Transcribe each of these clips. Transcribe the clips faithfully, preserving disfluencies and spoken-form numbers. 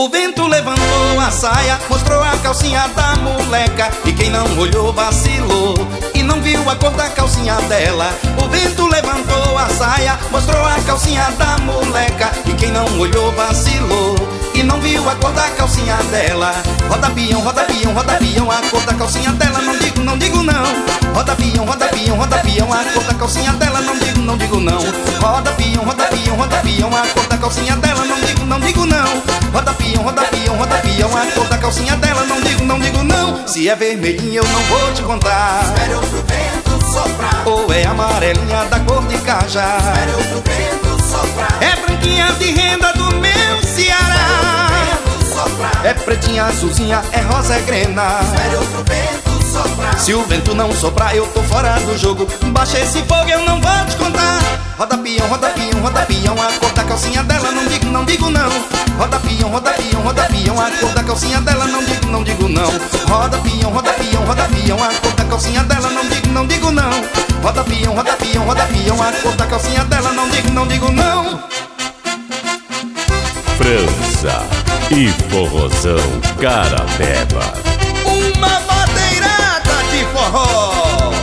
O vento levantou a saia, mostrou a calcinha da moleca, e quem não olhou vacilou e não viu a cor da calcinha dela. O vento levantou a saia, mostrou a calcinha da moleca, e quem não olhou vacilou e não viu a cor da calcinha dela. Roda pião, roda pião, roda pião, a cor da calcinha dela, não digo, não digo não. Roda pião, roda pião, roda pião, a cor da calcinha dela, não digo, não digo não. Roda pião, roda pião, roda pião, a cor da calcinha dela, não digo, não digo não. Roda pião, roda pião, roda pião, a cor da calcinha dela, não digo, não digo não. Se é vermelhinha eu não vou te contar, espere outro vento soprar. Ou é amarelinha da cor de cajá, espere outro vento soprar. É branquinha de renda do meu Ceará, é pretinha, azulzinha, é rosa, é grena. Espere outro vento soprar. Se o vento não soprar, eu tô fora do jogo. Baixa esse fogo, eu não vou te contar. Roda pião, roda pião, roda pião, a cor da calcinha dela, não digo, não digo não. Roda pião, roda pião, roda pião, a cor da calcinha dela, não digo, não digo não. Roda pião, roda pião, roda pião, a cor da calcinha dela, não digo, não digo não. Roda pião, roda pião, roda pião, a cor da calcinha dela, não digo, não digo não. França e forrozão Carapeba. Uma madeirada de forró.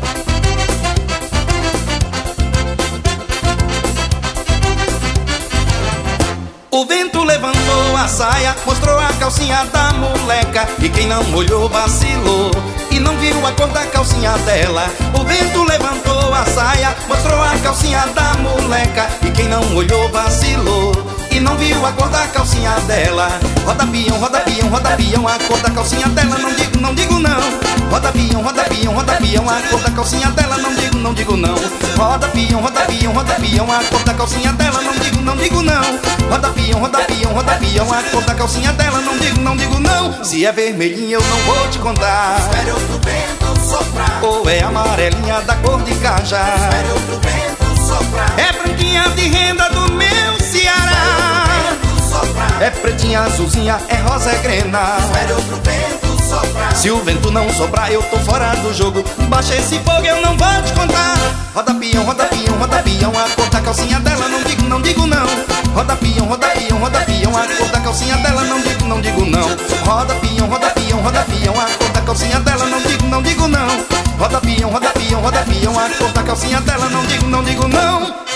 O vento levantou a saia, mostrou a calcinha da moleca, e quem não olhou vacilou e não viu a cor da calcinha dela. O vento levantou a saia, mostrou a calcinha da moleca, e quem não olhou vacilou e não viu a cor da calcinha dela. Roda pião, roda pião, roda pião, a cor da calcinha dela, não digo, não digo não. Roda pião, roda pião, roda pião, a cor da calcinha dela, não digo, não digo não. Roda pião, roda pião, roda pião, a cor da calcinha dela, não digo, não digo não. Roda pião, roda pião, roda pião, a cor da calcinha dela, não digo, não digo não. Se é vermelhinha eu não vou te contar, espere outro vento soprar. Ou é amarelinha da cor de cajá, espere outro vento soprar. É branquinha de renda do meu Ceará, é pretinha, azulzinha, é rosa, é grena. Espere outro vento soprar. Se o vento não soprar, eu tô fora do jogo. Baixa esse fogo, eu não vou te contar. Roda pião, roda pião, roda pião, a cor da calcinha dela, não digo, não digo não. Roda pião, roda pião, roda pião, a cor da calcinha dela, não digo, não digo não. Roda pião, roda pião, roda pião, a cor da calcinha dela, não digo, não digo não. Roda pião, roda pião, roda pião, a cor da calcinha dela, não digo, não digo não.